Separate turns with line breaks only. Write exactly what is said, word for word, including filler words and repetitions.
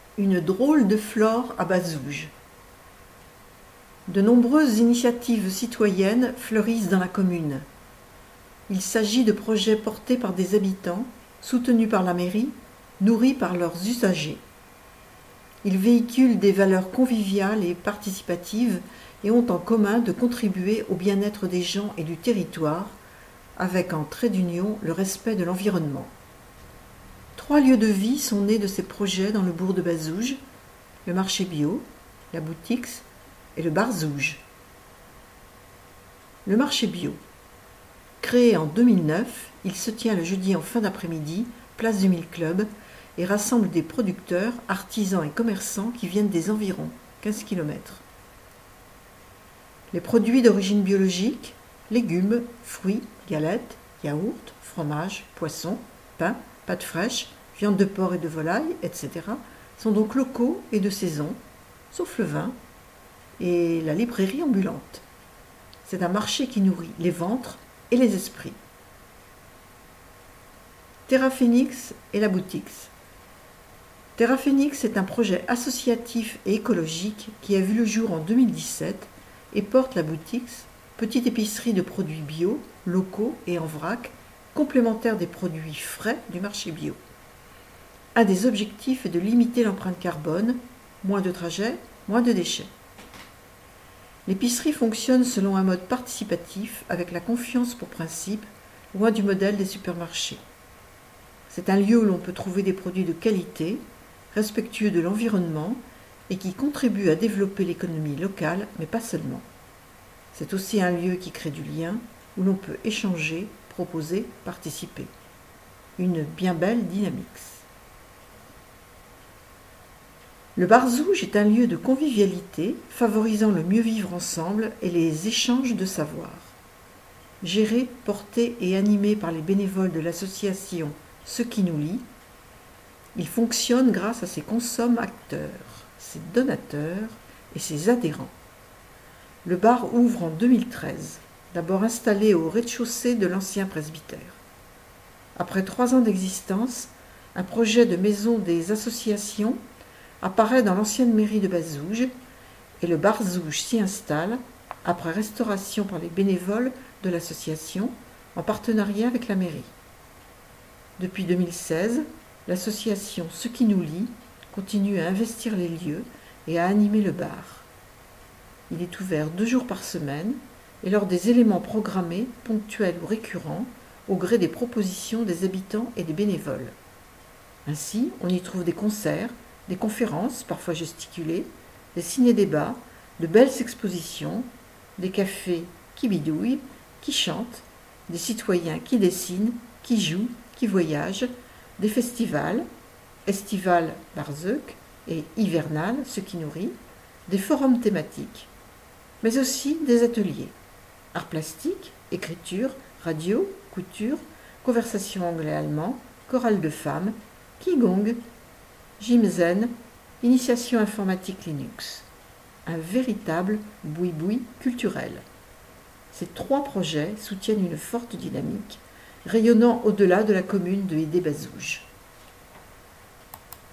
Une drôle de flore à Bazouges. De nombreuses initiatives citoyennes fleurissent dans la commune. Il s'agit de projets portés par des habitants, soutenus par la mairie, nourris par leurs usagers. Ils véhiculent des valeurs conviviales et participatives et ont en commun de contribuer au bien-être des gens et du territoire, avec en trait d'union le respect de l'environnement. Trois lieux de vie sont nés de ces projets dans le bourg de Bazouges, le marché bio, la Boutix et le bar Zouges. Le marché bio. Créé en deux mille neuf, il se tient le jeudi en fin d'après-midi, place du Mille Club, et rassemble des producteurs, artisans et commerçants qui viennent des environs, quinze kilomètres. Les produits d'origine biologique, légumes, fruits, galettes, yaourts, fromages, poissons, pain, pâtes fraîches, viande de porc et de volaille, et cetera, sont donc locaux et de saison, sauf le vin et la librairie ambulante. C'est un marché qui nourrit les ventres et les esprits. Terra Phoenix et la Boutix. Terra Phoenix est un projet associatif et écologique qui a vu le jour en deux mille dix-sept et porte la Boutix, petite épicerie de produits bio, locaux et en vrac, complémentaire des produits frais du marché bio. Un des objectifs est de limiter l'empreinte carbone, moins de trajets, moins de déchets. L'épicerie fonctionne selon un mode participatif avec la confiance pour principe, loin du modèle des supermarchés. C'est un lieu où l'on peut trouver des produits de qualité, respectueux de l'environnement et qui contribuent à développer l'économie locale, mais pas seulement. C'est aussi un lieu qui crée du lien, où l'on peut échanger, proposer, participer. Une bien belle dynamique. Le bar Zouges est un lieu de convivialité favorisant le mieux vivre ensemble et les échanges de savoir. Géré, porté et animé par les bénévoles de l'association Ce qui nous lie, il fonctionne grâce à ses consommateurs, ses donateurs et ses adhérents. Le bar ouvre en deux mille treize, d'abord installé au rez-de-chaussée de l'ancien presbytère. Après trois ans d'existence, un projet de maison des associations apparaît dans l'ancienne mairie de Bazouges et le bar Zouges s'y installe après restauration par les bénévoles de l'association en partenariat avec la mairie. Depuis deux mille seize, l'association Ce qui nous lie continue à investir les lieux et à animer le bar. Il est ouvert deux jours par semaine et lors des éléments programmés, ponctuels ou récurrents, au gré des propositions des habitants et des bénévoles. Ainsi, on y trouve des concerts, des conférences, parfois gesticulées, des ciné-débats, de belles expositions, des cafés qui bidouillent, qui chantent, des citoyens qui dessinent, qui jouent, qui voyagent, des festivals, estival Barzeuk et hivernal, ce qui nourrit, des forums thématiques, mais aussi des ateliers, arts plastiques, écriture, radio, couture, conversation anglais-allemand, chorale de femmes, qigong, gym zen, initiation informatique Linux. Un véritable boui-boui culturel. Ces trois projets soutiennent une forte dynamique, rayonnant au-delà de la commune de Hédé-Bazouges.